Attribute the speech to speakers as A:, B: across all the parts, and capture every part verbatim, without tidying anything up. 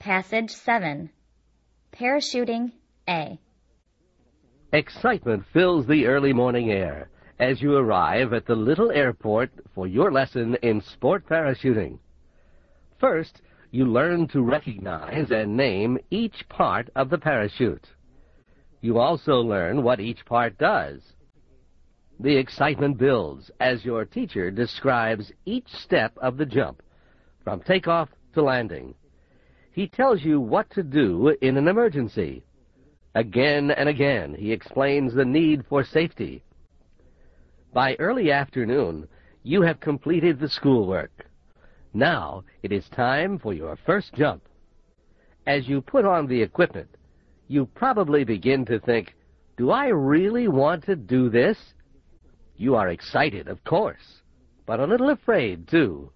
A: Passage seven. Parachuting A.
B: Excitement fills the early morning air as you arrive at the little airport for your lesson in sport parachuting. First, you learn to recognize and name each part of the parachute. You also learn what each part does. The excitement builds as your teacher describes each step of the jump, from takeoff to landing. He tells you what to do in an emergency. Again and again, he explains the need for safety. By early afternoon, you have completed the schoolwork. Now it is time for your first jump. As you put on the equipment, you probably begin to think, do I really want to do this? You are excited, of course, but a little afraid, too.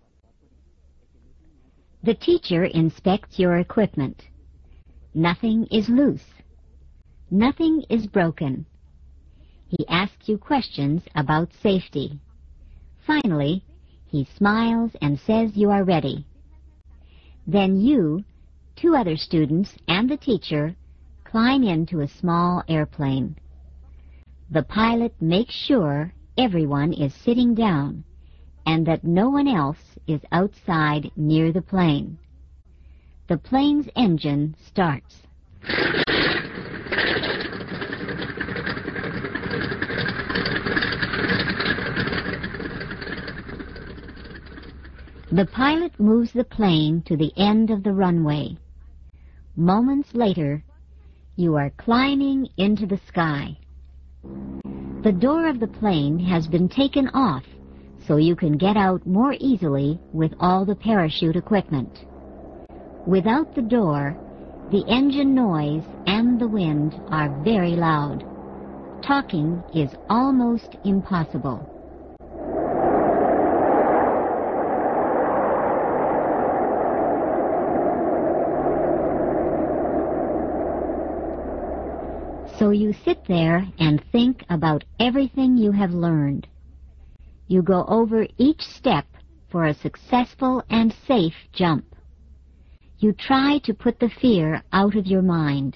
C: The teacher inspects your equipment. Nothing is loose. Nothing is broken. He asks you questions about safety. Finally, he smiles and says you are ready. Then you, two other students, and the teacher climb into a small airplane. The pilot makes sure everyone is sitting down and that no one else is outside near the plane. The plane's engine starts. The pilot moves the plane to the end of the runway. Moments later, you are climbing into the sky. The door of the plane has been taken off so you can get out more easily with all the parachute equipment. Without the door, the engine noise and the wind are very loud. Talking is almost impossible. So you sit there and think about everything you have learned. You go over each step for a successful and safe jump. You try to put the fear out of your mind.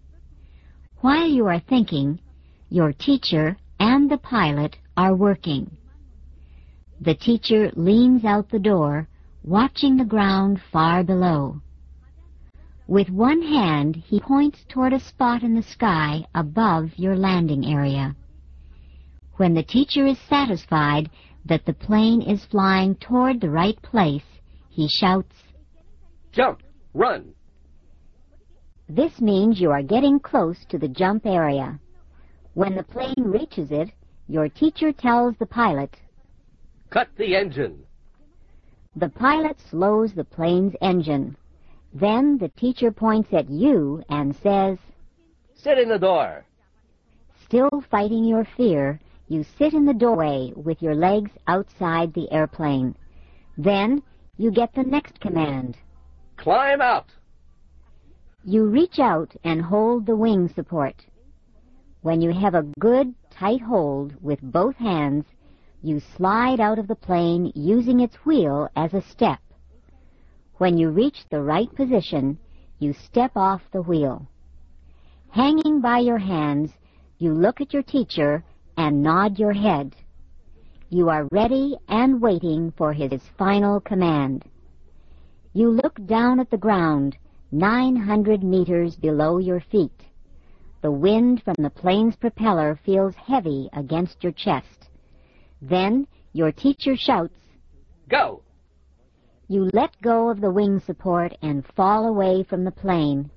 C: While you are thinking, your teacher and the pilot are working. The teacher leans out the door, watching the ground far below. With one hand, he points toward a spot in the sky above your landing area. When the teacher is satisfied that the plane is flying toward the right place, he shouts,
B: "Jump! Run!"
C: This means you are getting close to the jump area. When the plane reaches it, your teacher tells the pilot,
B: "Cut the engine."
C: The pilot slows the plane's engine. Then the teacher points at you and says,
B: "Sit in the door."
C: Still fighting your fear, you sit in the doorway with your legs outside the airplane. Then you get the next command.
B: "Climb out."
C: You reach out and hold the wing support. When you have a good, tight hold with both hands, you slide out of the plane using its wheel as a step. When you reach the right position, you step off the wheel. Hanging by your hands, you look at your teacher and nod your head. You are ready and waiting for his final command. You look down at the ground, nine hundred meters below your feet. The wind from the plane's propeller feels heavy against your chest. Then your teacher shouts,
B: "Go!"
C: You let go of the wing support and fall away from the plane.